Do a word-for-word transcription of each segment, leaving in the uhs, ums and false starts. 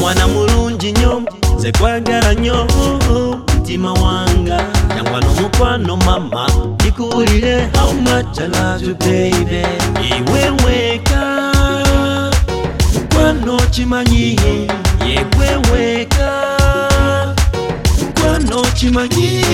mwana mulungi nnyo nze kwagala nnyo mutima wanga yangwa n'omukwano mama nikuwulire how much I love you baby iwe weka mukwano kimanyi yewe weka mukwano kimanyi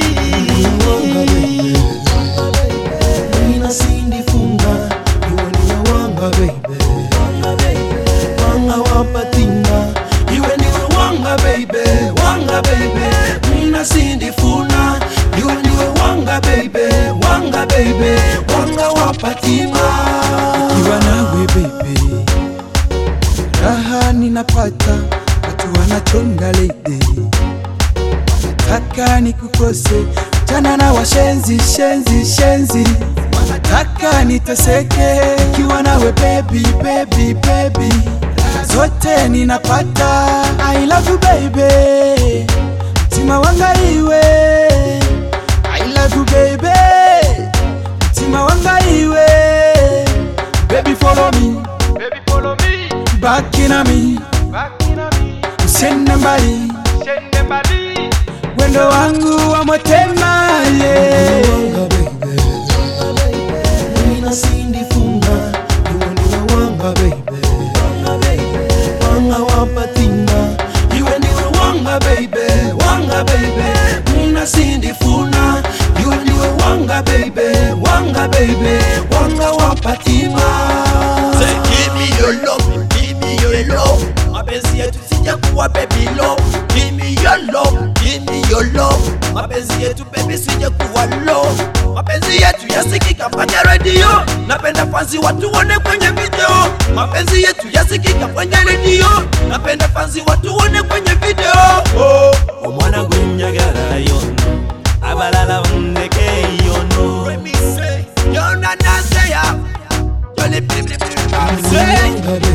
Nina sindi funga iwe niwe wanga baby wanga wapatina iwe niwe wanga baby wanga baby Nina sindi funa iwe niwe wanga baby wanga baby wanga wapatima iwa nawe baby raha ninapata watu wanachonga lady wanataka nikukose jana na washenzi shenzi shenzi wanataka niteseke kiwa nawe baby baby baby zote ninapata I love you baby mtima wanga iwe I love you baby mtima wanga iwe baby follow me Baby follow me, back in a me back in a me. usende mbali Shende mbali, wendo wangu wa motema yeah. Nina sindi funga iwe niwe wanga baby wanga wapatina iwe niwe wanga baby wanga baby Nina sindi funa iwe niwe wanga baby wanga baby wanga wapatima Say give me your love, give me your love mapenzi yetu sija kuwa baby low give me your love, give me your love mapenzi yetu baby sija kuwa low mapenzi yetu yasikika kwenye radio napenda fansi watu wone kwenye video mapenzi yetu yasikika kwenye radio napenda fansi watu wone kwenye video oh omwana gwenjagala yono abalala mundeke yono let me say yona naseya yole blim blim blim say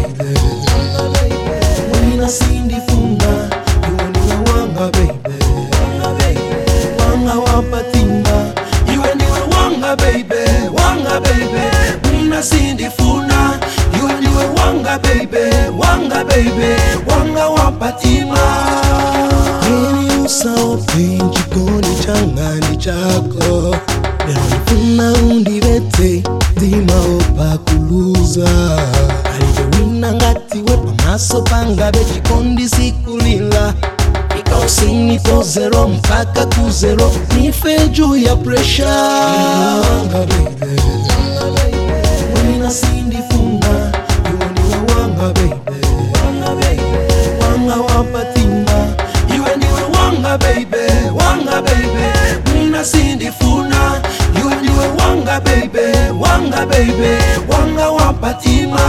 Nina sindi funga iwe niwe wanga baby wanga wapatina iwe niwe wanga baby wanga baby Nina sindi funa iwe niwe wanga baby wanga baby wanga wapatima Heri usao penji koni changani chako Lero nifuna undibete Dima opa kuluza Aliwe wina ngati wepa maso panga bechi kondi sikulila Ika usini to zero mpaka ku zero Nife juu ya pressure Wanga baby Nina sindi funga iwe niwe wanga baby wanga wapatina iwe niwe wanga baby wanga baby Nina sindi funa iwe niwe wanga baby wanga baby wanga wapatima